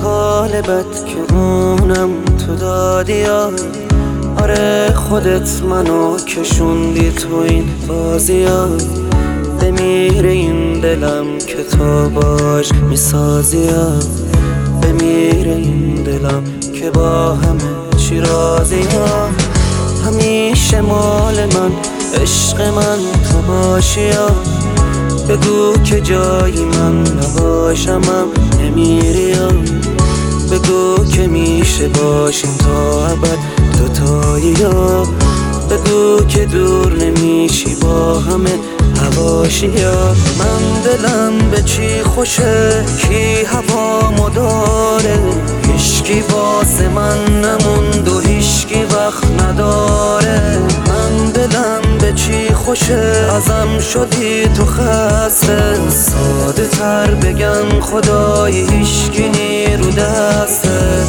حال بد که اونم تو دادی یا آره خودت منو کشوندی تو این بازی ها. بمیره این دلم که تو باش میسازی ها. بمیره این دلم که با همه چی راضی ها. همیشه مال من عشق من تو باشی ها. بگو که جایی من نباشمم نمیری ها. بگو که میشه باشیم تا ابد دوتایی ها. بگو که دور نمیشی با همه هواشی ها. من دلم به چی خوشه کی هوامو داره. هیشکی واسه من نموند و هیشکی وقت نداره. من دلم به چی خوشه ازم شدی تو خسته. ساده تر بگم خدای هیشکی نیرو دسته.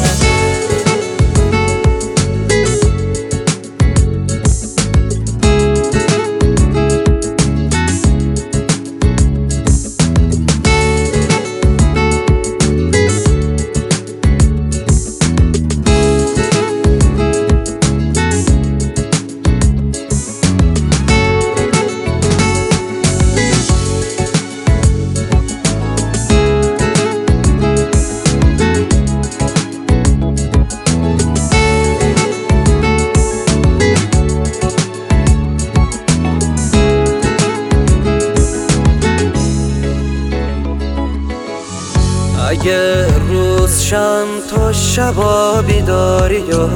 اگه روز شم تو شبا بیداری یا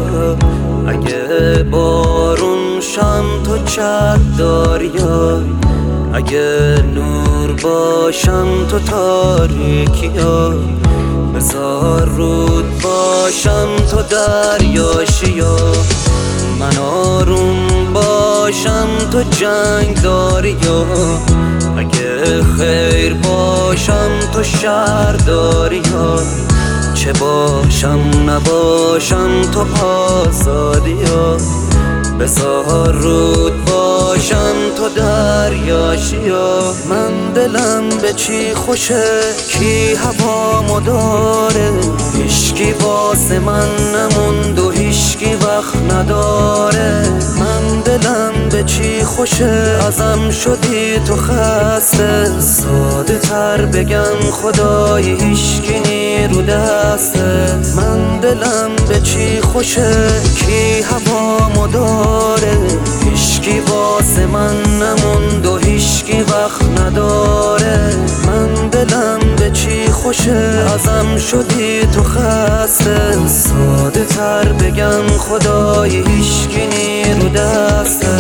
اگه بارون شم تو چت داری یا اگه نور باشم تو تاریکی یا بذار رود باشم تو دریاشی یا من آروم باشم تو جنگ داری یا اگه خیر باشم تو شر داری یا چه باشم نباشم تو آزادی یا بذار رود باشم تو دریاشی یا من دلم به چی خوشه کی هوامو داره. هیشکی واسه من نموند و هیشکی وقت نداره. من دلم به چی خوشه ازم شدی تو خسته. ساده تر بگم خدای هیشکی نیرو دسته. من دلم به چی خوشه کی هوامو داره. هیشکی واسه من نموند و هیشکی وقت نداره. من دلم به چی خوشه ازم شدی تو خسته. ساده تر بگم خدای هیشکی نیرو دسته.